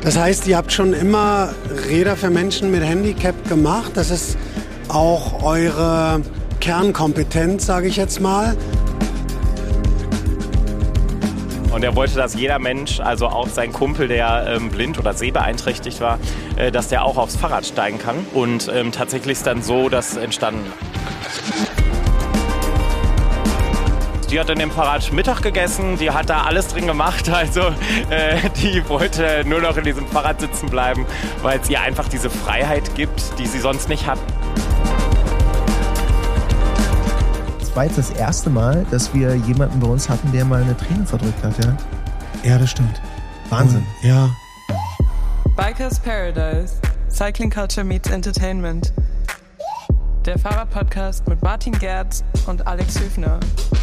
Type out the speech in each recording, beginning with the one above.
Das heißt, ihr habt schon immer Räder für Menschen mit Handicap gemacht. Das ist auch eure Kernkompetenz, sage ich jetzt mal. Und er wollte, dass jeder Mensch, also auch sein Kumpel, der blind oder sehbeeinträchtigt war, dass der auch aufs Fahrrad steigen kann. Und tatsächlich ist dann so das entstanden. Die hat in dem Fahrrad Mittag gegessen, die hat da alles drin gemacht, also die wollte nur noch in diesem Fahrrad sitzen bleiben, weil es ihr einfach diese Freiheit gibt, die sie sonst nicht hat. Das war jetzt das erste Mal, dass wir jemanden bei uns hatten, der mal eine Träne verdrückt hat, ja? Ja, das stimmt. Wahnsinn. Und, ja. Bikers Paradise. Cycling Culture meets Entertainment. Der Fahrradpodcast mit Martin Gerz und Alex Hüfner.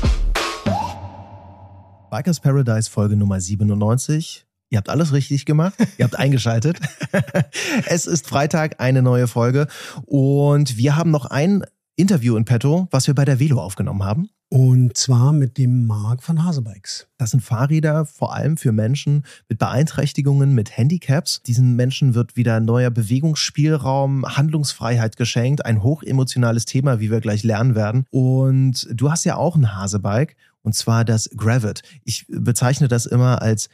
Bikers Paradise Folge Nummer 97. Ihr habt alles richtig gemacht. Ihr habt eingeschaltet. Es ist Freitag, eine neue Folge. Und wir haben noch ein Interview in petto, was wir bei der Velo aufgenommen haben. Und zwar mit dem Marc von Hasebikes. Das sind Fahrräder vor allem für Menschen mit Beeinträchtigungen, mit Handicaps. Diesen Menschen wird wieder neuer Bewegungsspielraum, Handlungsfreiheit geschenkt. Ein hochemotionales Thema, wie wir gleich lernen werden. Und du hast ja auch ein Hasebike, und zwar das Gravit. Ich bezeichne das immer als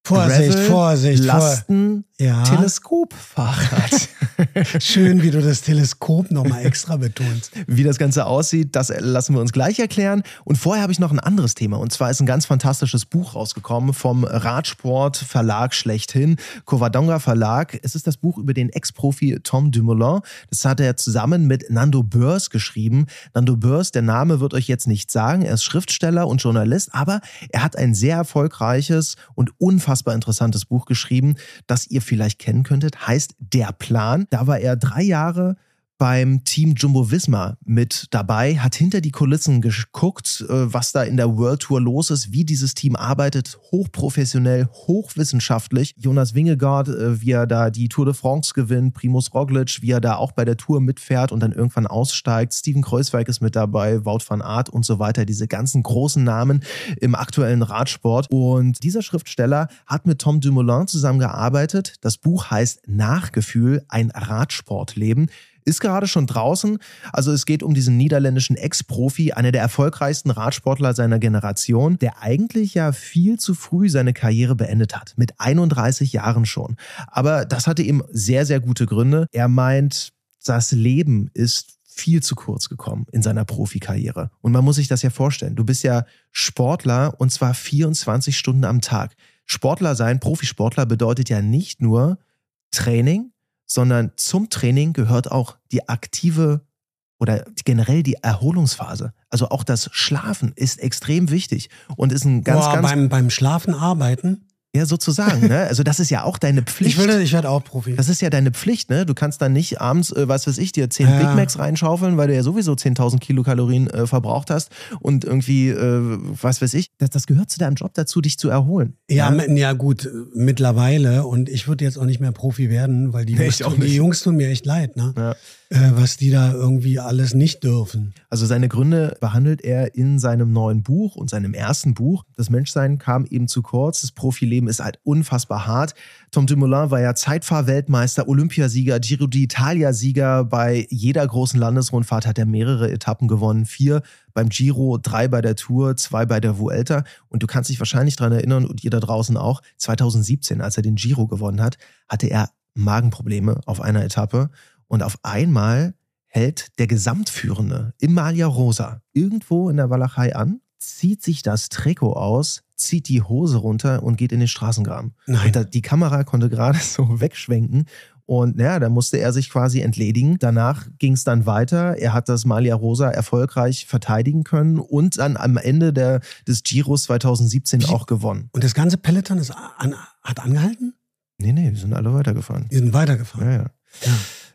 Vorsicht, Lasten, ja. Teleskopfahrrad. Schön, wie du das Teleskop nochmal extra betonst. Wie das Ganze aussieht, das lassen wir uns gleich erklären. Und vorher habe ich noch ein anderes Thema. Und zwar ist ein ganz fantastisches Buch rausgekommen vom Radsport-Verlag schlechthin, Covadonga Verlag. Es ist das Buch über den Ex-Profi Tom Dumoulin. Das hat er zusammen mit Nando Boers geschrieben. Nando Boers, der Name wird euch jetzt nicht sagen. Er ist Schriftsteller und Journalist, aber er hat ein sehr erfolgreiches und unfassbar interessantes Buch geschrieben, das ihr vielleicht kennen könntet, heißt Der Plan. Da war er 3 Jahre beim Team Jumbo-Visma mit dabei, hat hinter die Kulissen geguckt, was da in der World Tour los ist, wie dieses Team arbeitet, hochprofessionell, hochwissenschaftlich. Jonas Vingegaard, wie er da die Tour de France gewinnt, Primož Roglič, wie er da auch bei der Tour mitfährt und dann irgendwann aussteigt. Steven Kruijswijk ist mit dabei, Wout van Aert und so weiter, diese ganzen großen Namen im aktuellen Radsport. Und dieser Schriftsteller hat mit Tom Dumoulin zusammengearbeitet. Das Buch heißt Nachgefühl, ein Radsportleben. Ist gerade schon draußen. Also es geht um diesen niederländischen Ex-Profi, einer der erfolgreichsten Radsportler seiner Generation, der eigentlich ja viel zu früh seine Karriere beendet hat. Mit 31 Jahren schon. Aber das hatte eben sehr, sehr gute Gründe. Er meint, das Leben ist viel zu kurz gekommen in seiner Profikarriere. Und man muss sich das ja vorstellen. Du bist ja Sportler und zwar 24 Stunden am Tag. Sportler sein, Profisportler bedeutet ja nicht nur Training, sondern zum Training gehört auch die aktive oder generell die Erholungsphase. Also auch das Schlafen ist extrem wichtig und ist ein ganz... Beim Schlafen arbeiten? Ja, sozusagen, ne? Also das ist ja auch deine Pflicht. Ich werde auch Profi. Das ist ja deine Pflicht, ne? Du kannst dann nicht abends, was weiß ich, dir 10 Big Macs reinschaufeln, weil du ja sowieso 10.000 Kilokalorien verbraucht hast und irgendwie, was weiß ich. Das gehört zu deinem Job dazu, dich zu erholen. Ja gut, mittlerweile, und ich würde jetzt auch nicht mehr Profi werden, weil die Jungs tun mir echt leid, ne? Ja. Was die da irgendwie alles nicht dürfen. Also seine Gründe behandelt er in seinem neuen Buch und seinem ersten Buch. Das Menschsein kam eben zu kurz, das Profileben ist halt unfassbar hart. Tom Dumoulin war ja Zeitfahr-Weltmeister, Olympiasieger, Giro d'Italia-Sieger. Bei jeder großen Landesrundfahrt hat er mehrere Etappen gewonnen. 4 beim Giro, 3 bei der Tour, 2 bei der Vuelta. Und du kannst dich wahrscheinlich daran erinnern, und ihr da draußen auch, 2017, als er den Giro gewonnen hat, hatte er Magenprobleme auf einer Etappe. Und auf einmal hält der Gesamtführende im Maglia Rosa irgendwo in der Walachei an, zieht sich das Trikot aus, zieht die Hose runter und geht in den Straßengraben. Nein. Und die Kamera konnte gerade so wegschwenken. Und ja, da musste er sich quasi entledigen. Danach ging es dann weiter. Er hat das Maglia Rosa erfolgreich verteidigen können und dann am Ende des Giros 2017 auch gewonnen. Und das ganze Peloton hat angehalten? Nee, die sind alle weitergefahren. Die sind weitergefahren? Ja.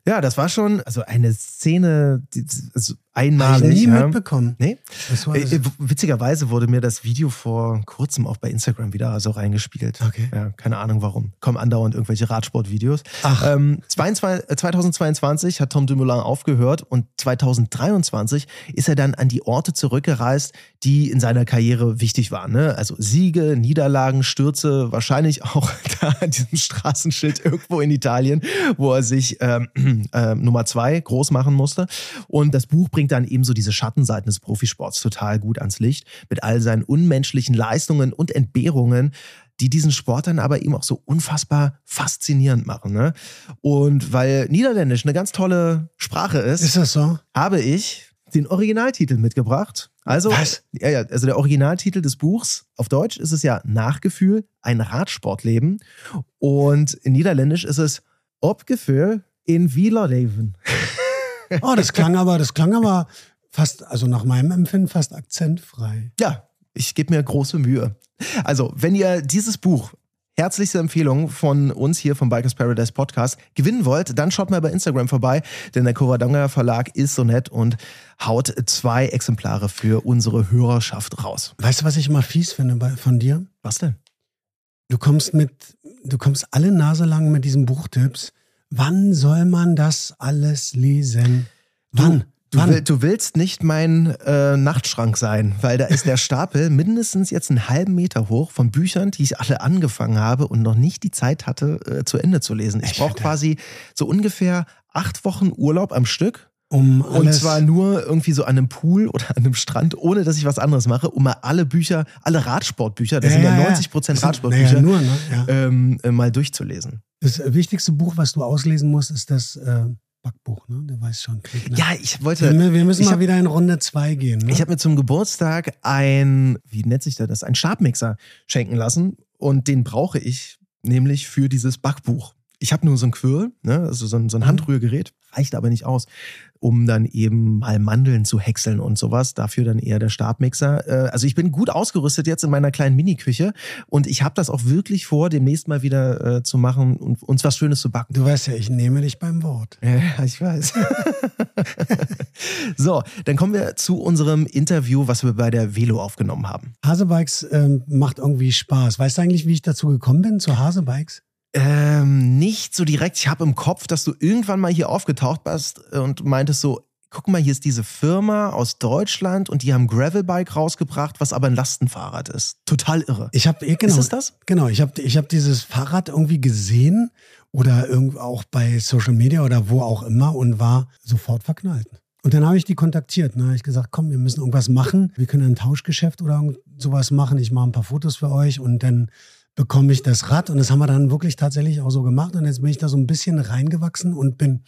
Ja, das war schon eine Szene, also einmalig. Hab ich nie mitbekommen. Nee? Witzigerweise wurde mir das Video vor kurzem auch bei Instagram wieder so reingespielt. Okay. Ja, keine Ahnung warum. Kommen andauernd irgendwelche Radsportvideos. 2022 hat Tom Dumoulin aufgehört und 2023 ist er dann an die Orte zurückgereist, die in seiner Karriere wichtig waren. Ne? Also Siege, Niederlagen, Stürze, wahrscheinlich auch da an diesem Straßenschild irgendwo in Italien, wo er sich Nummer 2 groß machen musste. Und das Buch bringt dann eben so diese Schattenseiten des Profisports total gut ans Licht, mit all seinen unmenschlichen Leistungen und Entbehrungen, die diesen Sport dann aber eben auch so unfassbar faszinierend machen. Ne? Und weil Niederländisch eine ganz tolle Sprache ist das so? Habe ich den Originaltitel mitgebracht. Also, was? Ja, also der Originaltitel des Buchs, auf Deutsch ist es ja Nachgefühl, ein Radsportleben. Und in Niederländisch ist es Opgefühl in Wielerleven. Oh, das klang aber fast, also nach meinem Empfinden fast akzentfrei. Ja, ich gebe mir große Mühe. Also, wenn ihr dieses Buch, herzlichste Empfehlung von uns hier vom Bikers Paradise Podcast, gewinnen wollt, dann schaut mal bei Instagram vorbei, denn der Covadonga Verlag ist so nett und haut 2 Exemplare für unsere Hörerschaft raus. Weißt du, was ich immer fies finde von dir? Was denn? Du kommst alle Nase lang mit diesen Buchtipps. Wann soll man das alles lesen? Wann? Du willst nicht mein Nachtschrank sein, weil da ist der Stapel mindestens jetzt einen halben Meter hoch von Büchern, die ich alle angefangen habe und noch nicht die Zeit hatte, zu Ende zu lesen. Ich brauche quasi so ungefähr 8 Wochen Urlaub am Stück. Und zwar nur irgendwie so an einem Pool oder an einem Strand, ohne dass ich was anderes mache, um mal alle Radsportbücher, das sind ja 90% Radsportbücher, mal durchzulesen. Das wichtigste Buch, was du auslesen musst, ist das Backbuch, ne? Du weißt schon. Ne? Ja, wir müssen mal wieder in Runde 2 gehen. Ne? Ich habe mir zum Geburtstag ein Stabmixer schenken lassen und den brauche ich nämlich für dieses Backbuch. Ich habe nur so ein Quirl, ne? Also so ein Handrührgerät, reicht aber nicht aus, um dann eben mal Mandeln zu häckseln und sowas. Dafür dann eher der Stabmixer. Also ich bin gut ausgerüstet jetzt in meiner kleinen Mini-Küche und ich habe das auch wirklich vor, demnächst mal wieder zu machen und uns was Schönes zu backen. Du weißt ja, ich nehme dich beim Wort. Ja, ich weiß. So, dann kommen wir zu unserem Interview, was wir bei der Velo aufgenommen haben. Hasebikes macht irgendwie Spaß. Weißt du eigentlich, wie ich dazu gekommen bin, zu Hasebikes? Nicht so direkt. Ich habe im Kopf, dass du irgendwann mal hier aufgetaucht bist und meintest so, guck mal, hier ist diese Firma aus Deutschland und die haben Gravelbike rausgebracht, was aber ein Lastenfahrrad ist. Total irre. Ist es das? Genau, ich hab dieses Fahrrad irgendwie gesehen oder auch bei Social Media oder wo auch immer und war sofort verknallt. Und dann habe ich die kontaktiert. Ne? Habe ich gesagt, komm, wir müssen irgendwas machen. Wir können ein Tauschgeschäft oder sowas machen. Ich mache ein paar Fotos für euch und dann bekomme ich das Rad. Und das haben wir dann wirklich tatsächlich auch so gemacht. Und jetzt bin ich da so ein bisschen reingewachsen und bin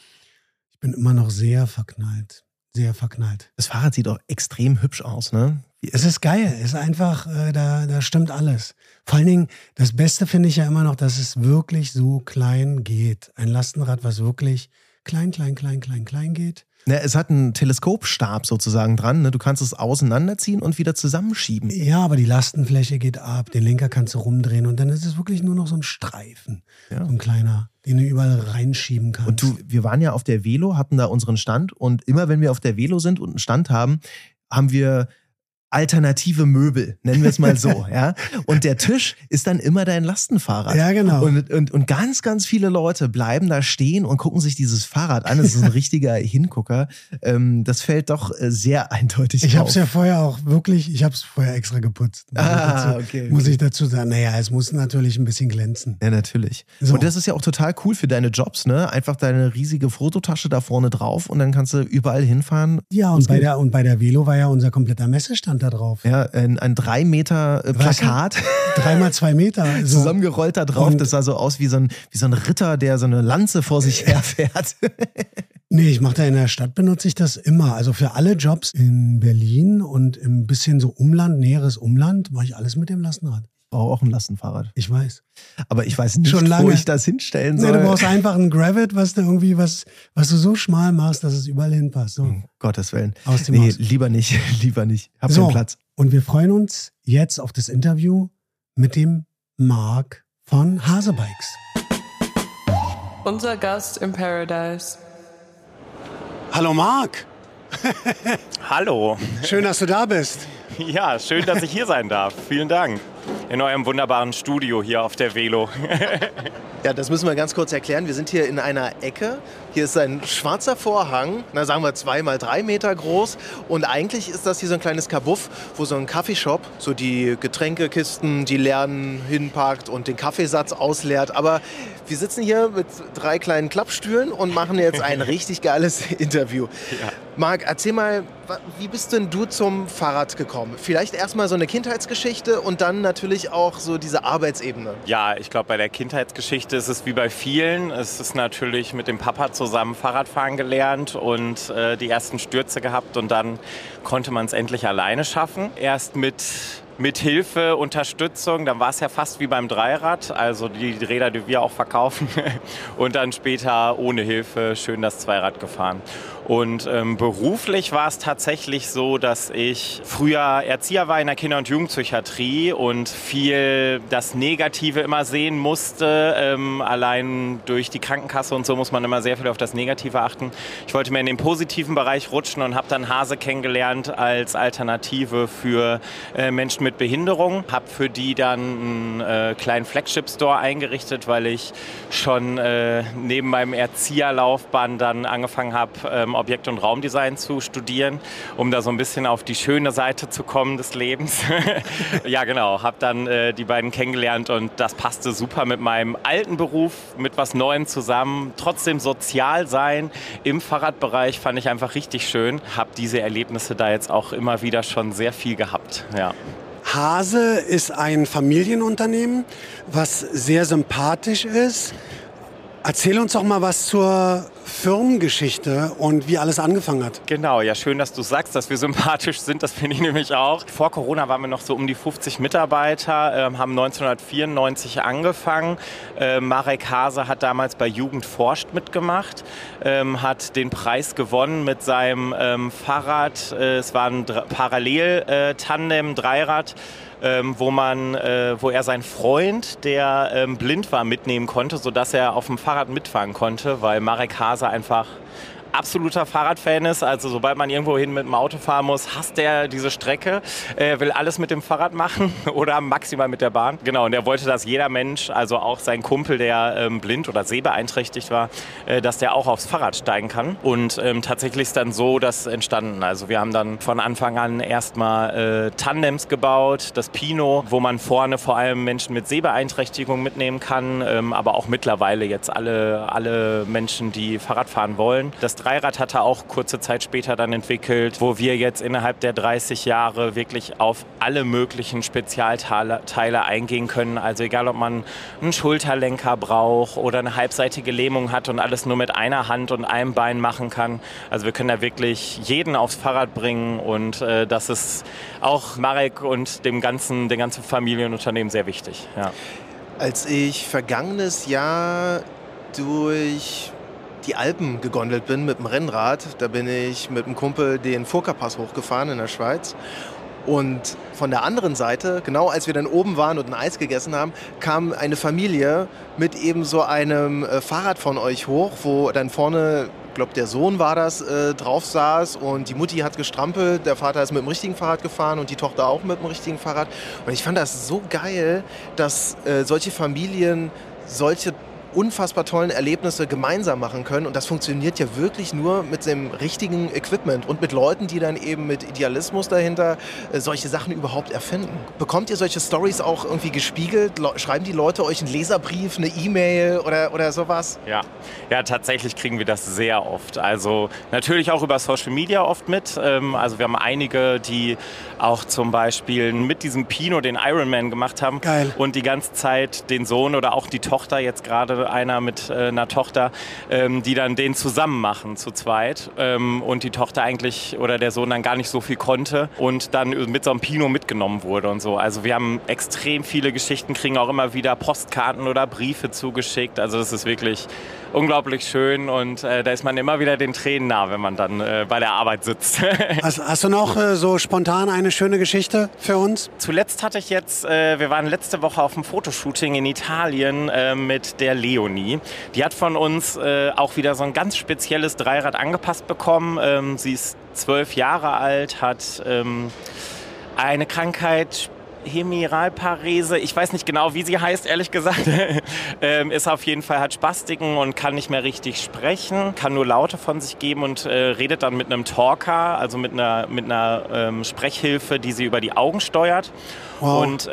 immer noch sehr verknallt. Sehr verknallt. Das Fahrrad sieht auch extrem hübsch aus, ne? Es ist geil. Es ist einfach, da stimmt alles. Vor allen Dingen, das Beste finde ich ja immer noch, dass es wirklich so klein geht. Ein Lastenrad, was wirklich klein geht. Ne, es hat einen Teleskopstab sozusagen dran. Ne? Du kannst es auseinanderziehen und wieder zusammenschieben. Ja, aber die Lastenfläche geht ab. Den Lenker kannst du rumdrehen und dann ist es wirklich nur noch so ein Streifen. Ja. So ein kleiner, den du überall reinschieben kannst. Und wir waren ja auf der Velo, hatten da unseren Stand und immer wenn wir auf der Velo sind und einen Stand haben, haben wir alternative Möbel, nennen wir es mal so, ja. Und der Tisch ist dann immer dein Lastenfahrrad. Ja, genau. Und ganz, ganz viele Leute bleiben da stehen und gucken sich dieses Fahrrad an. Das ist ein richtiger Hingucker. Das fällt doch sehr eindeutig auf. Ich habe es ja vorher auch wirklich, ich habe es vorher extra geputzt. Muss ich dazu sagen. Naja, es muss natürlich ein bisschen glänzen. Ja, natürlich. So. Und das ist ja auch total cool für deine Jobs, ne? Einfach deine riesige Fototasche da vorne drauf und dann kannst du überall hinfahren. Ja, und bei der Velo war ja unser kompletter Messestand da drauf. Ja, ein 3 Meter Plakat. 3x2 Meter. So. Zusammengerollt da drauf. Und das sah so aus wie so ein Ritter, der so eine Lanze vor sich herfährt. Nee, ich mache da in der Stadt, benutze ich das immer. Also für alle Jobs in Berlin und ein bisschen so Umland, näheres Umland, mache ich alles mit dem Lastenrad. Ich brauche auch ein Lastenfahrrad. Ich weiß. Aber ich weiß nicht, wo ich das hinstellen soll. Nee, du brauchst einfach ein Gravit, was du was du so schmal machst, dass es überall hinpasst. So. Um Gottes Willen. Aus dem Haus. Lieber nicht. Hab keinen Platz. Und wir freuen uns jetzt auf das Interview mit dem Marc von Hasebikes. Unser Gast im Paradise. Hallo Marc. Hallo. Schön, dass du da bist. Ja, schön, dass ich hier sein darf. Vielen Dank. In eurem wunderbaren Studio hier auf der Velo. Ja, das müssen wir ganz kurz erklären. Wir sind hier in einer Ecke. Hier ist ein schwarzer Vorhang, sagen wir 2 mal 3 Meter groß. Und eigentlich ist das hier so ein kleines Kabuff, wo so ein Kaffeeshop so die Getränkekisten, die leeren hinpackt und den Kaffeesatz ausleert. Aber wir sitzen hier mit 3 kleinen Klappstühlen und machen jetzt ein richtig geiles Interview. Ja. Marc, erzähl mal, wie bist denn du zum Fahrrad gekommen? Vielleicht erstmal so eine Kindheitsgeschichte und dann natürlich auch so diese Arbeitsebene. Ja, ich glaube, bei der Kindheitsgeschichte ist es wie bei vielen. Es ist natürlich mit dem Papa zusammen Fahrradfahren gelernt und die ersten Stürze gehabt und dann konnte man es endlich alleine schaffen. Erst mit Hilfe, Unterstützung, dann war es ja fast wie beim Dreirad, also die Räder, die wir auch verkaufen. Und dann später ohne Hilfe schön das Zweirad gefahren. Und beruflich war es tatsächlich so, dass ich früher Erzieher war in der Kinder- und Jugendpsychiatrie und viel das Negative immer sehen musste. Allein durch die Krankenkasse und so muss man immer sehr viel auf das Negative achten. Ich wollte mehr in den positiven Bereich rutschen und habe dann Hase kennengelernt als Alternative für Menschen mit Behinderung. Habe für die dann einen kleinen Flagship-Store eingerichtet, weil ich schon neben meinem Erzieherlaufbahn dann angefangen habe, Objekt- und Raumdesign zu studieren, um da so ein bisschen auf die schöne Seite zu kommen des Lebens. Ja, genau. Habe dann die beiden kennengelernt und das passte super mit meinem alten Beruf, mit was Neuem zusammen. Trotzdem sozial sein im Fahrradbereich fand ich einfach richtig schön. Habe diese Erlebnisse da jetzt auch immer wieder schon sehr viel gehabt. Ja. Hase ist ein Familienunternehmen, was sehr sympathisch ist. Erzähl uns doch mal was zur Firmengeschichte und wie alles angefangen hat. Genau, ja, schön, dass du sagst, dass wir sympathisch sind. Das finde ich nämlich auch. Vor Corona waren wir noch so um die 50 Mitarbeiter, haben 1994 angefangen. Marek Hase hat damals bei Jugend forscht mitgemacht, hat den Preis gewonnen mit seinem Fahrrad. Es war ein Parallel-Tandem-Dreirad. Wo er seinen Freund, der blind war, mitnehmen konnte, sodass er auf dem Fahrrad mitfahren konnte, weil Marek Hase einfach absoluter Fahrradfan ist. Also sobald man irgendwo hin mit dem Auto fahren muss, hasst er diese Strecke, will alles mit dem Fahrrad machen oder maximal mit der Bahn. Genau, und er wollte, dass jeder Mensch, also auch sein Kumpel, der blind oder sehbeeinträchtigt war, dass der auch aufs Fahrrad steigen kann. Und tatsächlich ist dann so das entstanden. Also wir haben dann von Anfang an erstmal Tandems gebaut, das Pino, wo man vorne vor allem Menschen mit Sehbeeinträchtigung mitnehmen kann, aber auch mittlerweile jetzt alle Menschen, die Fahrrad fahren wollen. Das Dreirad hat er auch kurze Zeit später dann entwickelt, wo wir jetzt innerhalb der 30 Jahre wirklich auf alle möglichen Spezialteile eingehen können. Also egal, ob man einen Schulterlenker braucht oder eine halbseitige Lähmung hat und alles nur mit einer Hand und einem Bein machen kann. Also wir können da wirklich jeden aufs Fahrrad bringen und das ist auch Marek und dem ganzen Familienunternehmen sehr wichtig. Ja. Als ich vergangenes Jahr durch die Alpen gegondelt bin mit dem Rennrad, da bin ich mit einem Kumpel den Furka-Pass hochgefahren in der Schweiz. Und von der anderen Seite, genau als wir dann oben waren und ein Eis gegessen haben, kam eine Familie mit eben so einem Fahrrad von euch hoch, wo dann vorne, ich glaube der Sohn war das, drauf saß und die Mutti hat gestrampelt, der Vater ist mit dem richtigen Fahrrad gefahren und die Tochter auch mit dem richtigen Fahrrad. Und ich fand das so geil, dass solche Familien solche unfassbar tollen Erlebnisse gemeinsam machen können. Und das funktioniert ja wirklich nur mit dem richtigen Equipment und mit Leuten, die dann eben mit Idealismus dahinter solche Sachen überhaupt erfinden. Bekommt ihr solche Stories auch irgendwie gespiegelt? Schreiben die Leute euch einen Leserbrief, eine E-Mail oder sowas? Ja, tatsächlich kriegen wir das sehr oft. Also natürlich auch über Social Media oft mit. Also wir haben einige, die auch zum Beispiel mit diesem Pino den Ironman gemacht haben. Geil. Und die ganze Zeit den Sohn oder auch die Tochter, jetzt gerade einer mit einer Tochter, die dann den zusammen machen, zu zweit. Und die Tochter eigentlich oder der Sohn dann gar nicht so viel konnte und dann mit so einem Pino mitgenommen wurde und so. Also wir haben extrem viele Geschichten, kriegen auch immer wieder Postkarten oder Briefe zugeschickt. Also das ist wirklich unglaublich schön und da ist man immer wieder den Tränen nah, wenn man dann bei der Arbeit sitzt. Hast du noch so spontan eine schöne Geschichte für uns? Zuletzt hatte ich jetzt, wir waren letzte Woche auf einem Fotoshooting in Italien mit der Leonie. Die hat von uns auch wieder so ein ganz spezielles Dreirad angepasst bekommen. Sie ist 12 Jahre alt, hat eine Krankheit, Hemiralparese, ich weiß nicht genau, wie sie heißt, ehrlich gesagt. Ist auf jeden Fall, hat Spastiken und kann nicht mehr richtig sprechen, kann nur Laute von sich geben und redet dann mit einem Talker, also mit einer Sprechhilfe, die sie über die Augen steuert. Wow. Und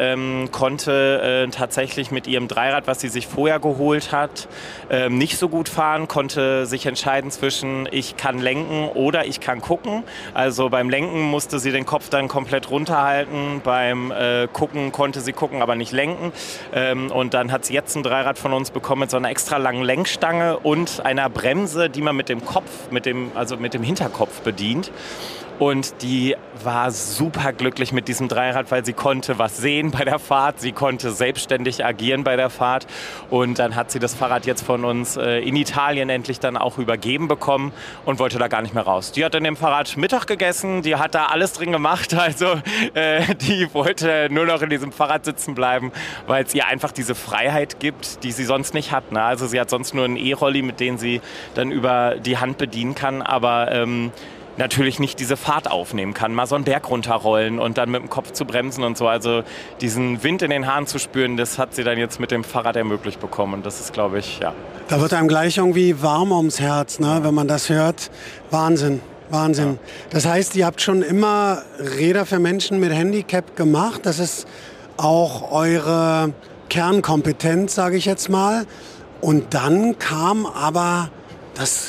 konnte tatsächlich mit ihrem Dreirad, was sie sich vorher geholt hat, nicht so gut fahren, konnte sich entscheiden zwischen ich kann lenken oder ich kann gucken. Also beim Lenken musste sie den Kopf dann komplett runterhalten, beim Gucken konnte sie gucken, aber nicht lenken. Und dann hat sie jetzt ein Dreirad von uns bekommen mit so einer extra langen Lenkstange und einer Bremse, die man mit dem Kopf, mit dem Hinterkopf bedient. Und die war super glücklich mit diesem Dreirad, weil sie konnte was sehen bei der Fahrt, sie konnte selbstständig agieren bei der Fahrt. Und dann hat sie das Fahrrad jetzt von uns in Italien endlich dann auch übergeben bekommen und wollte da gar nicht mehr raus. Die hat in dem Fahrrad Mittag gegessen, die hat da alles drin gemacht, also die wollte nur noch in diesem Fahrrad sitzen bleiben, weil es ihr einfach diese Freiheit gibt, die sie sonst nicht hat. Ne? Also sie hat sonst nur einen E-Rolli, mit dem sie dann über die Hand bedienen kann, aber natürlich nicht diese Fahrt aufnehmen kann, mal so einen Berg runterrollen und dann mit dem Kopf zu bremsen und so. Also diesen Wind in den Haaren zu spüren, das hat sie dann jetzt mit dem Fahrrad ermöglicht bekommen. Und das ist, glaube ich, ja. Da wird einem gleich irgendwie warm ums Herz, ne? Wenn man das hört. Wahnsinn. Wahnsinn. Ja. Das heißt, ihr habt schon immer Räder für Menschen mit Handicap gemacht. Das ist auch eure Kernkompetenz, sage ich jetzt mal. Und dann kam aber das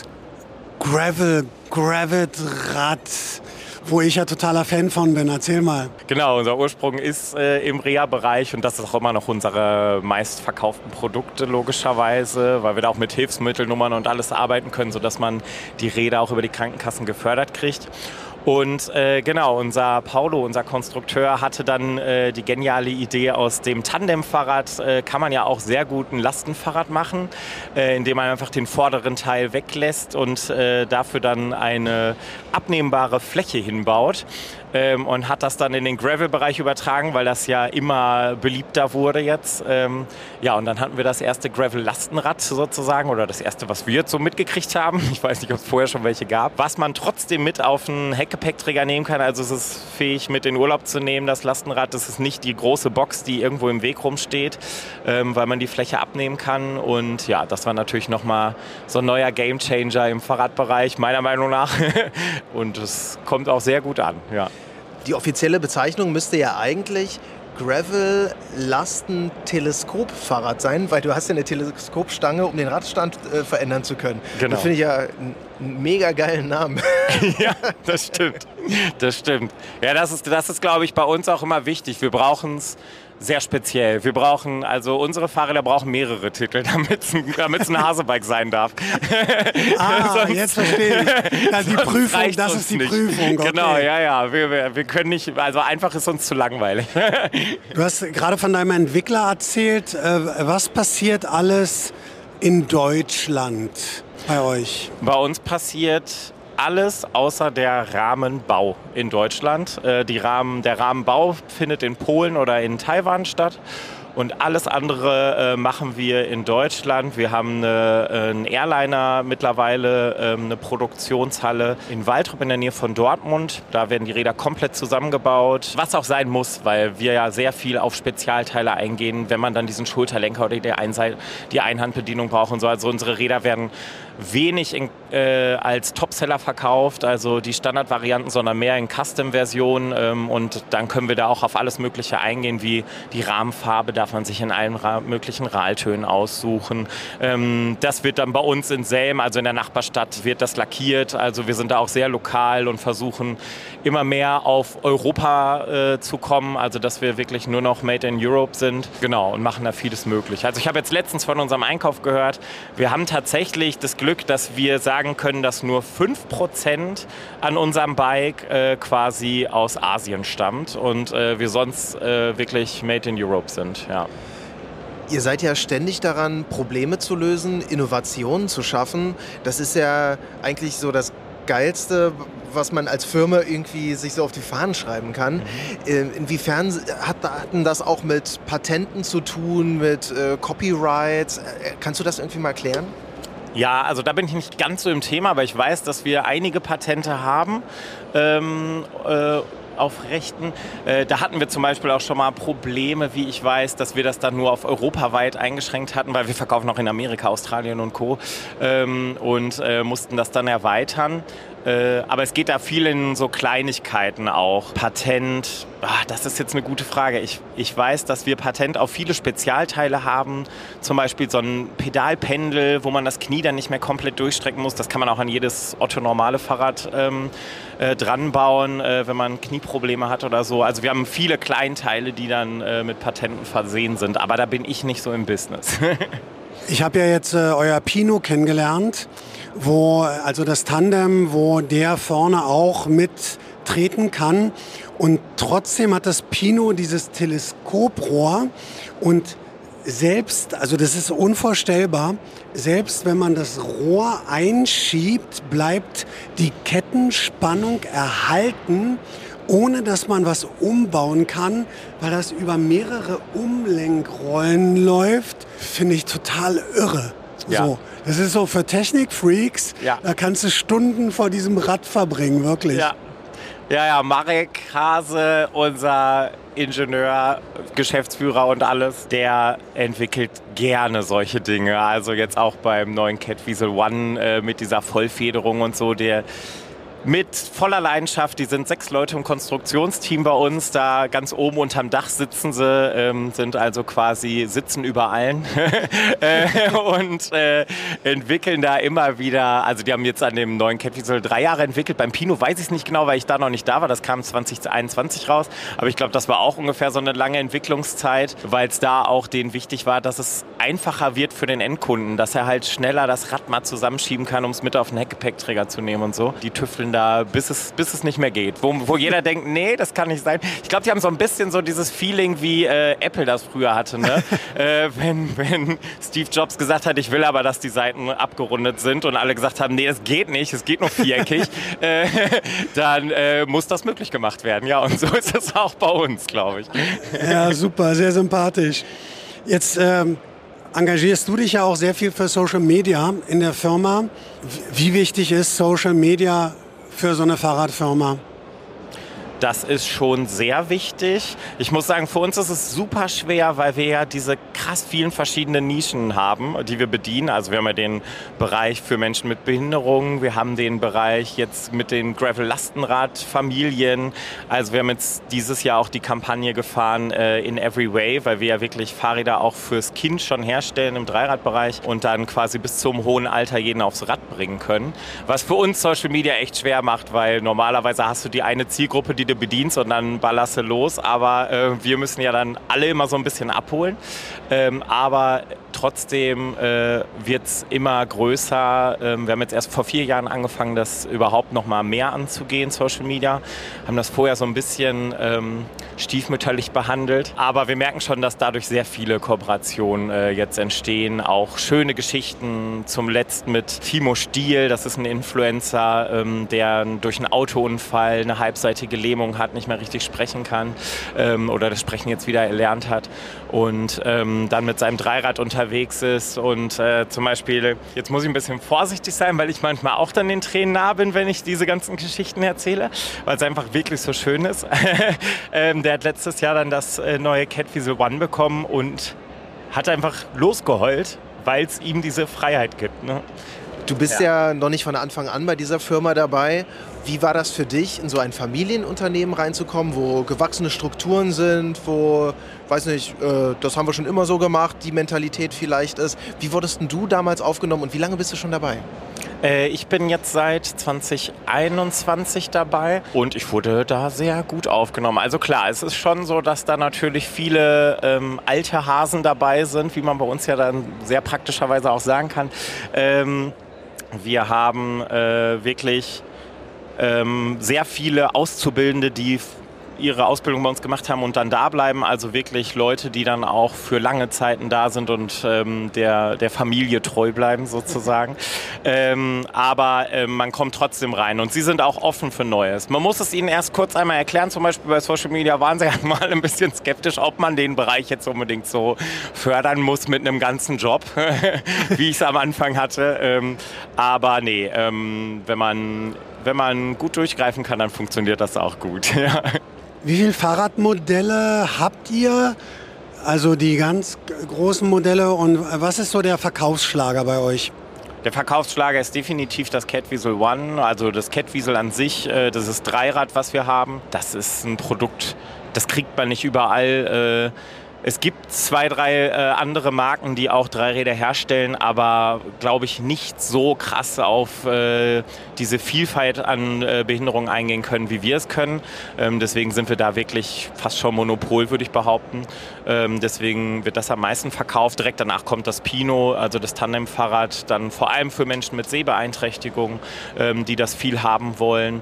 Gravel-Rad, wo ich ja totaler Fan von bin. Erzähl mal. Genau, unser Ursprung ist im Reha-Bereich und das ist auch immer noch unsere meistverkauften Produkte logischerweise, weil wir da auch mit Hilfsmittelnummern und alles arbeiten können, sodass man die Räder auch über die Krankenkassen gefördert kriegt. Und genau, unser Paulo, unser Konstrukteur, hatte dann die geniale Idee, aus dem Tandemfahrrad kann man ja auch sehr gut ein Lastenfahrrad machen, indem man einfach den vorderen Teil weglässt und dafür dann eine abnehmbare Fläche hinbaut. Und hat das dann in den Gravel-Bereich übertragen, weil das ja immer beliebter wurde jetzt. Ja, und dann hatten wir das erste Gravel-Lastenrad sozusagen oder das erste, was wir jetzt so mitgekriegt haben. Ich weiß nicht, ob es vorher schon welche gab. Was man trotzdem mit auf einen Heckgepäckträger nehmen kann. Also es ist fähig, mit in Urlaub zu nehmen, das Lastenrad. Das ist nicht die große Box, die irgendwo im Weg rumsteht, weil man die Fläche abnehmen kann. Und ja, das war natürlich nochmal so ein neuer Gamechanger im Fahrradbereich, meiner Meinung nach. Und es kommt auch sehr gut an, ja. Die offizielle Bezeichnung müsste ja eigentlich Gravel-Lasten-Teleskop-Fahrrad sein, weil du hast ja eine Teleskopstange, um den Radstand verändern zu können. Genau. Das finde ich ja einen mega geilen Namen. Ja, das stimmt. Das stimmt. Ja, das ist, glaube ich, bei uns auch immer wichtig. Wir brauchen es sehr speziell. Wir brauchen, also unsere Fahrräder brauchen mehrere Titel, damit es ein Hasebike sein darf. Jetzt verstehe ich. Ja, die Prüfung, das ist die nicht. Prüfung. Okay. Genau, ja. Wir können nicht, also einfach ist uns zu langweilig. Du hast gerade von deinem Entwickler erzählt. Was passiert alles in Deutschland bei euch? Bei uns passiert alles außer der Rahmenbau in Deutschland. Der Rahmenbau findet in Polen oder in Taiwan statt. Und alles andere machen wir in Deutschland. Wir haben einen Airliner mittlerweile, eine Produktionshalle in Waltrop in der Nähe von Dortmund. Da werden die Räder komplett zusammengebaut, was auch sein muss, weil wir ja sehr viel auf Spezialteile eingehen, wenn man dann diesen Schulterlenker oder die Einhandbedienung braucht und so. Also unsere Räder werden wenig als Topseller verkauft, also die Standardvarianten, sondern mehr in Custom-Versionen. Und dann können wir da auch auf alles Mögliche eingehen, wie die Rahmenfarbe darf man sich in allen möglichen Raltönen aussuchen. Das wird dann bei uns in Selm, also in der Nachbarstadt, wird das lackiert. Also wir sind da auch sehr lokal und versuchen immer mehr auf Europa zu kommen, also dass wir wirklich nur noch Made in Europe sind. Genau, und machen da vieles möglich. Also ich habe jetzt letztens von unserem Einkauf gehört, wir haben tatsächlich das Glück, dass wir sagen können, dass nur 5% an unserem Bike quasi aus Asien stammt und wir sonst wirklich Made in Europe sind. Ja. Ihr seid ja ständig daran, Probleme zu lösen, Innovationen zu schaffen. Das ist ja eigentlich so das Geilste, was man als Firma irgendwie sich so auf die Fahnen schreiben kann. Inwiefern hatten das auch mit Patenten zu tun, mit Copyrights? Kannst du das irgendwie mal erklären? Ja, also da bin ich nicht ganz so im Thema, aber ich weiß, dass wir einige Patente haben auf Rechten. Da hatten wir zum Beispiel auch schon mal Probleme, wie ich weiß, dass wir das dann nur auf europaweit eingeschränkt hatten, weil wir verkaufen auch in Amerika, Australien und Co. Und mussten das dann erweitern. Aber es geht da viel in so Kleinigkeiten auch. Patent, das ist jetzt eine gute Frage. Ich weiß, dass wir Patent auf viele Spezialteile haben. Zum Beispiel so ein Pedalpendel, wo man das Knie dann nicht mehr komplett durchstrecken muss. Das kann man auch an jedes Otto-normale Fahrrad dran bauen, wenn man Knieprobleme hat oder so. Also wir haben viele Kleinteile, die dann mit Patenten versehen sind. Aber da bin ich nicht so im Business. Ich habe ja jetzt euer Pino kennengelernt, also das Tandem, wo der vorne auch mittreten kann. Und trotzdem hat das Pino dieses Teleskoprohr und also das ist unvorstellbar, selbst wenn man das Rohr einschiebt, bleibt die Kettenspannung erhalten, ohne dass man was umbauen kann, weil das über mehrere Umlenkrollen läuft, finde ich total irre. Ja. So, das ist so für Technikfreaks, ja. Da kannst du Stunden vor diesem Rad verbringen, wirklich. Ja, Marek Hase, unser Ingenieur, Geschäftsführer und alles, der entwickelt gerne solche Dinge. Also jetzt auch beim neuen Catweasel One mit dieser Vollfederung und so, der mit voller Leidenschaft, die sind 6 Leute im Konstruktionsteam bei uns, da ganz oben unterm Dach sitzen sie, sind also quasi sitzen über allen und entwickeln da immer wieder, also die haben jetzt an dem neuen Catweasel 3 Jahre entwickelt, beim Pino weiß ich es nicht genau, weil ich da noch nicht da war, das kam 2021 raus, aber ich glaube, das war auch ungefähr so eine lange Entwicklungszeit, weil es da auch denen wichtig war, dass es einfacher wird für den Endkunden, dass er halt schneller das Rad mal zusammenschieben kann, um es mit auf den Heckgepäckträger zu nehmen und so. Die tüfteln da, bis es nicht mehr geht. Wo jeder denkt, nee, das kann nicht sein. Ich glaube, die haben so ein bisschen so dieses Feeling, wie Apple das früher hatte. Ne? Wenn Steve Jobs gesagt hat, ich will aber, dass die Seiten abgerundet sind und alle gesagt haben, nee, das geht nicht, es geht nur viereckig, dann muss das möglich gemacht werden. Ja, und so ist es auch bei uns, glaube ich. Ja, super, sehr sympathisch. Jetzt engagierst du dich ja auch sehr viel für Social Media in der Firma. Wie wichtig ist Social Media für so eine Fahrradfirma? Das ist schon sehr wichtig. Ich muss sagen, für uns ist es super schwer, weil wir ja diese krass vielen verschiedenen Nischen haben, die wir bedienen. Also wir haben ja den Bereich für Menschen mit Behinderungen, wir haben den Bereich jetzt mit den Gravel-Lastenrad-Familien. Also wir haben jetzt dieses Jahr auch die Kampagne gefahren in Every Way, weil wir ja wirklich Fahrräder auch fürs Kind schon herstellen im Dreiradbereich und dann quasi bis zum hohen Alter jeden aufs Rad bringen können. Was für uns Social Media echt schwer macht, weil normalerweise hast du die eine Zielgruppe, die du bedienst und dann ballerst du los, aber wir müssen ja dann alle immer so ein bisschen abholen, aber trotzdem wird es immer größer. Wir haben jetzt erst vor 4 Jahren angefangen, das überhaupt noch mal mehr anzugehen, Social Media, haben das vorher so ein bisschen stiefmütterlich behandelt, aber wir merken schon, dass dadurch sehr viele Kooperationen jetzt entstehen, auch schöne Geschichten, zum letzten mit Timo Stiel, das ist ein Influencer, der durch einen Autounfall eine halbseitige Lähmung hat, nicht mehr richtig sprechen kann oder das Sprechen jetzt wieder erlernt hat und dann mit seinem Dreirad unterwegs ist und zum Beispiel, jetzt muss ich ein bisschen vorsichtig sein, weil ich manchmal auch dann den Tränen nah bin, wenn ich diese ganzen Geschichten erzähle, weil es einfach wirklich so schön ist. Der hat letztes Jahr dann das neue Catweasel One bekommen und hat einfach losgeheult, weil es ihm diese Freiheit gibt. Ne? Du bist ja noch nicht von Anfang an bei dieser Firma dabei. Wie war das für dich, in so ein Familienunternehmen reinzukommen, wo gewachsene Strukturen sind, wo, weiß nicht, das haben wir schon immer so gemacht, die Mentalität vielleicht ist. Wie wurdest denn du damals aufgenommen und wie lange bist du schon dabei? Ich bin jetzt seit 2021 dabei und ich wurde da sehr gut aufgenommen. Also klar, es ist schon so, dass da natürlich viele alte Hasen dabei sind, wie man bei uns ja dann sehr praktischerweise auch sagen kann. Wir haben wirklich sehr viele Auszubildende, die ihre Ausbildung bei uns gemacht haben und dann da bleiben. Also wirklich Leute, die dann auch für lange Zeiten da sind und der Familie treu bleiben sozusagen. Aber man kommt trotzdem rein und sie sind auch offen für Neues. Man muss es ihnen erst kurz einmal erklären. Zum Beispiel bei Social Media waren sie mal ein bisschen skeptisch, ob man den Bereich jetzt unbedingt so fördern muss mit einem ganzen Job, wie ich es am Anfang hatte. Aber nee, wenn man gut durchgreifen kann, dann funktioniert das auch gut. Ja. Wie viele Fahrradmodelle habt ihr? Also die ganz großen Modelle. Und was ist so der Verkaufsschlager bei euch? Der Verkaufsschlager ist definitiv das Catweasel One, also das Catweasel an sich, das ist Dreirad, was wir haben. Das ist ein Produkt, das kriegt man nicht überall. Es gibt 2, 3 andere Marken, die auch Dreiräder herstellen, aber glaube ich nicht so krass auf diese Vielfalt an Behinderungen eingehen können, wie wir es können. Deswegen sind wir da wirklich fast schon Monopol, würde ich behaupten. Deswegen wird das am meisten verkauft. Direkt danach kommt das Pino, also das Tandemfahrrad, dann vor allem für Menschen mit Sehbeeinträchtigung, die das viel haben wollen.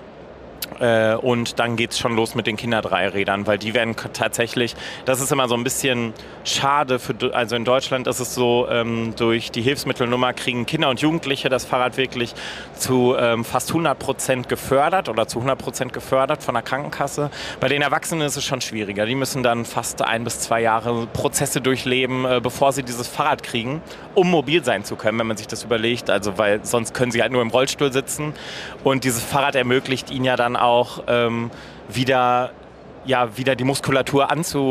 Und dann geht es schon los mit den Kinderdreirädern, weil die werden tatsächlich, das ist immer so ein bisschen schade, also in Deutschland ist es so, durch die Hilfsmittelnummer kriegen Kinder und Jugendliche das Fahrrad wirklich zu fast 100% gefördert oder zu 100% gefördert von der Krankenkasse. Bei den Erwachsenen ist es schon schwieriger, die müssen dann fast 1 bis 2 Jahre Prozesse durchleben, bevor sie dieses Fahrrad kriegen, um mobil sein zu können, wenn man sich das überlegt, also weil sonst können sie halt nur im Rollstuhl sitzen und dieses Fahrrad ermöglicht ihnen ja dann auch wieder die Muskulatur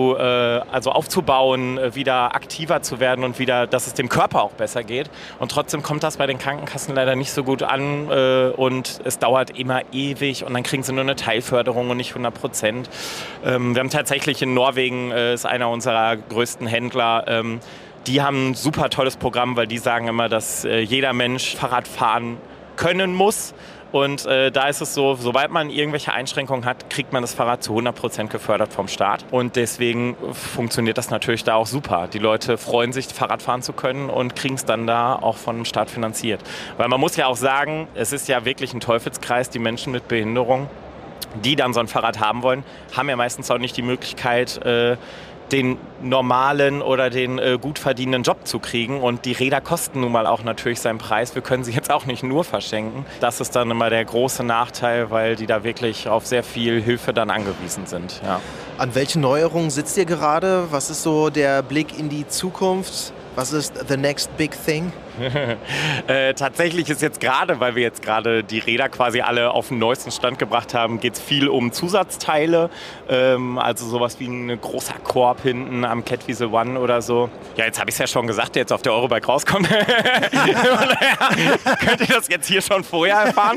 aufzubauen, wieder aktiver zu werden und wieder, dass es dem Körper auch besser geht. Und trotzdem kommt das bei den Krankenkassen leider nicht so gut an und es dauert immer ewig und dann kriegen sie nur eine Teilförderung und nicht 100%. Wir haben tatsächlich in Norwegen, ist einer unserer größten Händler, die haben ein super tolles Programm, weil die sagen immer, dass jeder Mensch Fahrrad fahren können muss. Und da ist es so, sobald man irgendwelche Einschränkungen hat, kriegt man das Fahrrad zu 100% gefördert vom Staat. Und deswegen funktioniert das natürlich da auch super. Die Leute freuen sich, Fahrrad fahren zu können und kriegen es dann da auch vom Staat finanziert. Weil man muss ja auch sagen, es ist ja wirklich ein Teufelskreis, die Menschen mit Behinderung, die dann so ein Fahrrad haben wollen, haben ja meistens auch nicht die Möglichkeit, den normalen oder den gut verdienenden Job zu kriegen. Und die Räder kosten nun mal auch natürlich seinen Preis. Wir können sie jetzt auch nicht nur verschenken. Das ist dann immer der große Nachteil, weil die da wirklich auf sehr viel Hilfe dann angewiesen sind. Ja. An welchen Neuerungen sitzt ihr gerade? Was ist so der Blick in die Zukunft? Was ist the next big thing? Tatsächlich ist jetzt gerade, weil wir jetzt gerade die Räder quasi alle auf den neuesten Stand gebracht haben, geht es viel um Zusatzteile. Also sowas wie ein großer Korb hinten am Catweasel One oder so. Ja, jetzt habe ich es ja schon gesagt, der jetzt auf der Eurobike rauskommt. Könnt ihr das jetzt hier schon vorher erfahren?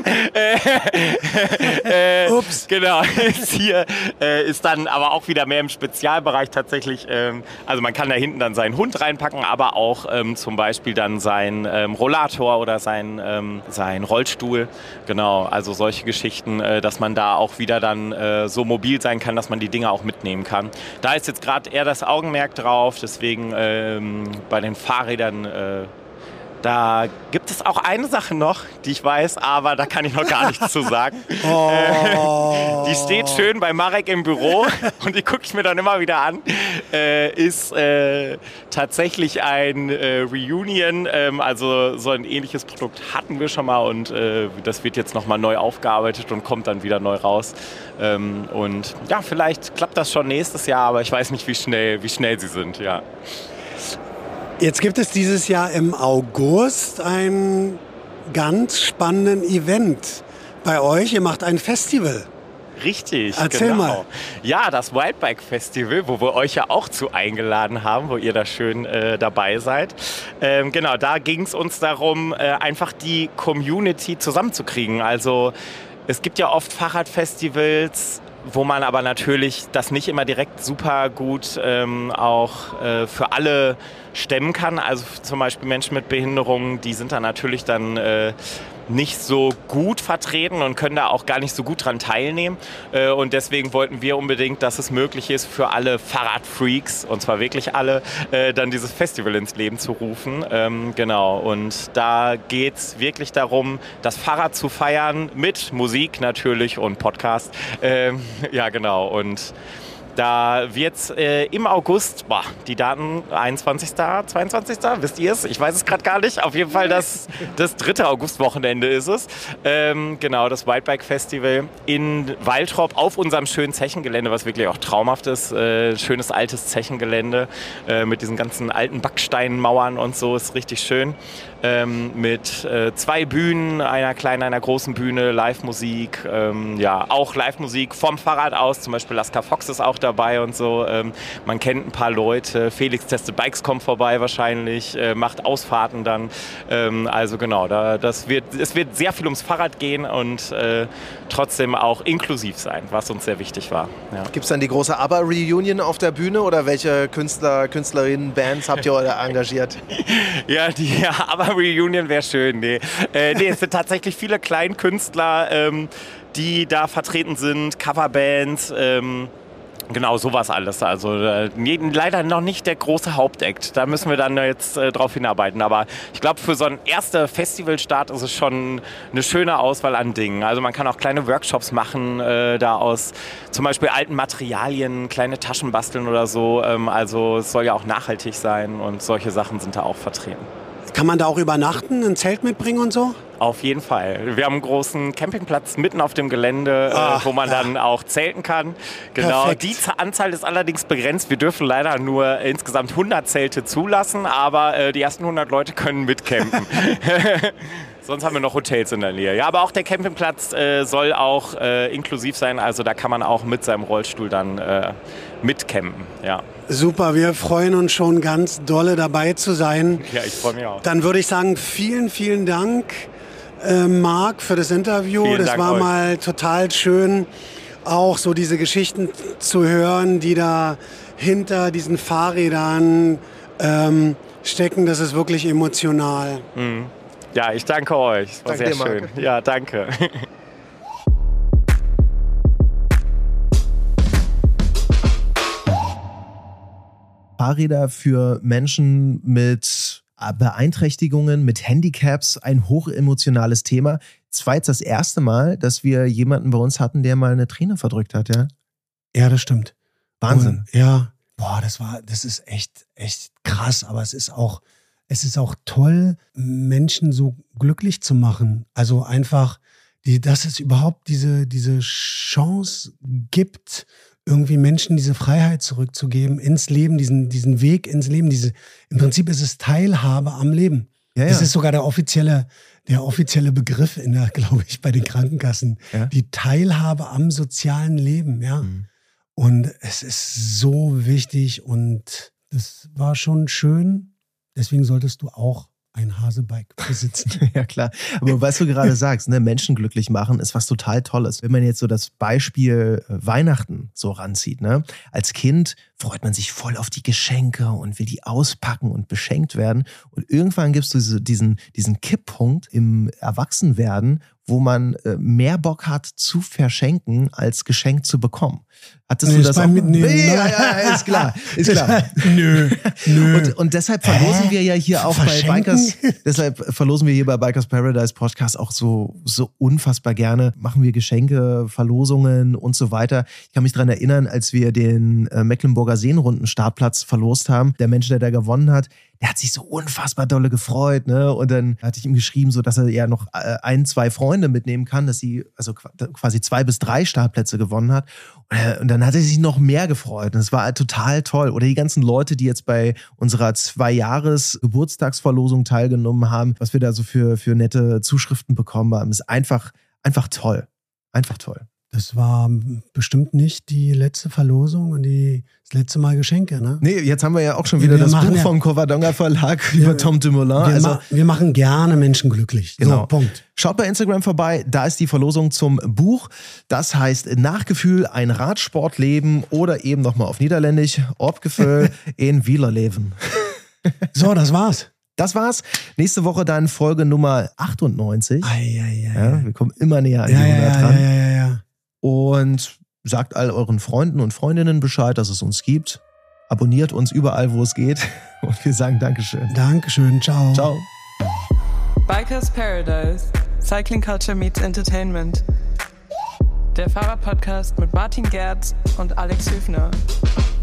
Ups. Genau, ist dann aber auch wieder mehr im Spezialbereich tatsächlich. Also man kann da hinten dann seinen Hund reinpacken, aber auch zum Beispiel dann sein Rollator oder sein Rollstuhl. Genau, also solche Geschichten, dass man da auch wieder dann so mobil sein kann, dass man die Dinge auch mitnehmen kann. Da ist jetzt gerade eher das Augenmerk drauf, deswegen bei den Fahrrädern da gibt es auch eine Sache noch, die ich weiß, aber da kann ich noch gar nichts zu sagen. Oh. Die steht schön bei Marek im Büro und die gucke ich mir dann immer wieder an. Ist tatsächlich ein Reunion, also so ein ähnliches Produkt hatten wir schon mal und das wird jetzt nochmal neu aufgearbeitet und kommt dann wieder neu raus. Und ja, vielleicht klappt das schon nächstes Jahr, aber ich weiß nicht, wie schnell sie sind, ja. Jetzt gibt es dieses Jahr im August einen ganz spannenden Event bei euch. Ihr macht ein Festival. Richtig, Erzähl genau. mal. Ja, das Wildbike Festival, wo wir euch ja auch zu eingeladen haben, wo ihr da schön dabei seid. Genau, da ging es uns darum, einfach die Community zusammenzukriegen. Also es gibt ja oft Fahrradfestivals, wo man aber natürlich das nicht immer direkt super gut auch für alle stemmen kann. Also zum Beispiel Menschen mit Behinderungen, die sind dann natürlich dann nicht so gut vertreten und können da auch gar nicht so gut dran teilnehmen. Und deswegen wollten wir unbedingt, dass es möglich ist, für alle Fahrradfreaks, und zwar wirklich alle, dann dieses Festival ins Leben zu rufen. Genau, und da geht es wirklich darum, das Fahrrad zu feiern mit Musik natürlich und Podcast. Ja, genau. Und da wird es im August, die Daten 21., 22., wisst ihr es? Ich weiß es gerade gar nicht. Auf jeden Fall das 3. Augustwochenende ist es. Genau, das Whitebike Festival in Waltrop auf unserem schönen Zechengelände, was wirklich auch traumhaft ist. Schönes altes Zechengelände mit diesen ganzen alten Backsteinmauern und so, ist richtig schön. Mit 2 Bühnen, einer kleinen, einer großen Bühne, Live-Musik, ja, auch Live-Musik vom Fahrrad aus, zum Beispiel Laska Fox ist auch dabei und so. Man kennt ein paar Leute, Felix Tested Bikes kommt vorbei wahrscheinlich, macht Ausfahrten dann. Also genau, es wird sehr viel ums Fahrrad gehen und trotzdem auch inklusiv sein, was uns sehr wichtig war. Ja. Gibt es dann die große ABBA-Reunion auf der Bühne oder welche Künstler, Künstlerinnen, Bands habt ihr engagiert? Ja, die ABBA-Reunion wäre schön. Nee, es sind tatsächlich viele Kleinkünstler, die da vertreten sind, Coverbands, genau, sowas alles. Also leider noch nicht der große Hauptakt. Da müssen wir dann jetzt drauf hinarbeiten. Aber ich glaube, für so einen ersten Festivalstart ist es schon eine schöne Auswahl an Dingen. Also man kann auch kleine Workshops machen, da aus zum Beispiel alten Materialien, kleine Taschen basteln oder so. Also es soll ja auch nachhaltig sein und solche Sachen sind da auch vertreten. Kann man da auch übernachten, ein Zelt mitbringen und so? Auf jeden Fall. Wir haben einen großen Campingplatz mitten auf dem Gelände, wo man dann auch zelten kann. Genau. Perfekt. Die Anzahl ist allerdings begrenzt. Wir dürfen leider nur insgesamt 100 Zelte zulassen, aber die ersten 100 Leute können mitcampen. Sonst haben wir noch Hotels in der Nähe. Ja, aber auch der Campingplatz soll auch inklusiv sein. Also da kann man auch mit seinem Rollstuhl dann mitcampen. Ja. Super, wir freuen uns schon ganz dolle dabei zu sein. Ja, ich freue mich auch. Dann würde ich sagen, vielen, vielen Dank, Marc, für das Interview. Vielen das Dank war euch. mal total schön, auch so diese Geschichten zu hören, die da hinter diesen Fahrrädern stecken. Das ist wirklich emotional. Mhm. Ja, ich danke euch. Es war Danke sehr dir, schön. Marc. Ja, danke. Fahrräder für Menschen mit Beeinträchtigungen, mit Handicaps, ein hochemotionales Thema. Es war jetzt das erste Mal, dass wir jemanden bei uns hatten, der mal eine Träne verdrückt hat, ja? Ja, das stimmt. Wahnsinn. Und, ja, das ist echt krass, aber es ist auch toll, Menschen so glücklich zu machen. Also einfach, dass es überhaupt diese Chance gibt, irgendwie Menschen diese Freiheit zurückzugeben ins Leben, diesen Weg ins Leben. Im Prinzip ist es Teilhabe am Leben. Ja, ja. Das ist sogar der offizielle Begriff glaube ich, bei den Krankenkassen. Ja. Die Teilhabe am sozialen Leben, ja. Mhm. Und es ist so wichtig und das war schon schön. Deswegen solltest du auch ein Hasebike besitzen. Ja, klar. Aber was du gerade sagst, ne, Menschen glücklich machen ist was total Tolles. Wenn man jetzt so das Beispiel Weihnachten so ranzieht, ne? Als Kind freut man sich voll auf die Geschenke und will die auspacken und beschenkt werden. Und irgendwann gibst du diesen Kipppunkt im Erwachsenwerden, wo man mehr Bock hat zu verschenken, als Geschenk zu bekommen. Hattest du das auch? Ja, ist klar. Ist klar. Nö. Und deshalb verlosen wir ja hier auch bei Bikers, deshalb verlosen wir hier bei Bikers Paradise Podcast auch so unfassbar gerne. Machen wir Geschenke, Verlosungen und so weiter. Ich kann mich daran erinnern, als wir den Mecklenburger Seenrunden-Startplatz verlost haben. Der Mensch, der da gewonnen hat, der hat sich so unfassbar dolle gefreut, ne? Und dann hatte ich ihm geschrieben, so dass er ja noch 1-2 Freunde mitnehmen kann, dass sie also quasi 2 bis 3 Startplätze gewonnen hat. Und dann hat er sich noch mehr gefreut. Und es war total toll. Oder die ganzen Leute, die jetzt bei unserer 2-Jahres-Geburtstagsverlosung teilgenommen haben, was wir da so für nette Zuschriften bekommen haben, ist einfach toll. Einfach toll. Das war bestimmt nicht die letzte Verlosung und das letzte Mal Geschenke, ne? Nee, jetzt haben wir ja auch schon wieder das Buch vom Covadonga Verlag über Tom Dumoulin. Wir machen gerne Menschen glücklich. Genau. So, Punkt. Schaut bei Instagram vorbei, da ist die Verlosung zum Buch. Das heißt Nachgefühl, ein Radsportleben oder eben nochmal auf Niederländisch, Opgefühl in Wielerleven. So, das war's. Das war's. Nächste Woche dann Folge Nummer 98. Ja, wir kommen immer näher an die 100 ran. Ja. Und sagt all euren Freunden und Freundinnen Bescheid, dass es uns gibt. Abonniert uns überall, wo es geht. Und wir sagen Dankeschön. Dankeschön. Ciao. Ciao. Bikers Paradise. Cycling Culture meets Entertainment. Der Fahrrad-Podcast mit Martin Gerz und Alex Hüfner.